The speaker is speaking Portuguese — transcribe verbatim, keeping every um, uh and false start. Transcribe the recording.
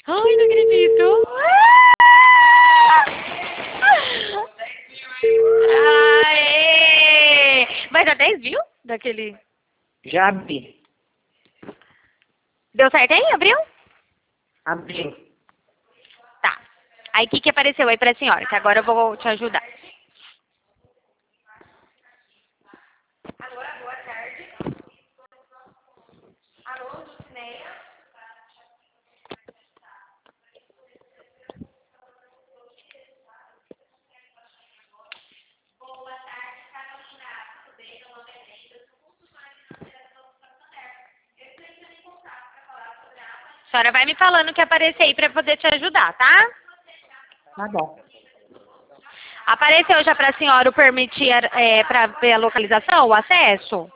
Ai, não acredito. Aê! Vai dar dez mil daquele... Já abri. Deu certo aí? Abriu? Abri. Tá. Aí o que, que apareceu aí pra senhora? Que agora eu vou te ajudar. Alô, boa tarde. Alô, Dulcineia? Boa tarde, Carolina. Tudo bem? Meu nome é Neida. Eu sou consultora financeira da Banco Santander. Eu estou entrando em contato para falar sobre a... A senhora vai me falando o que aparecer aí para poder te ajudar, tá? Tá bom. Apareceu já para a senhora o permitir é, para ver a localização, o acesso?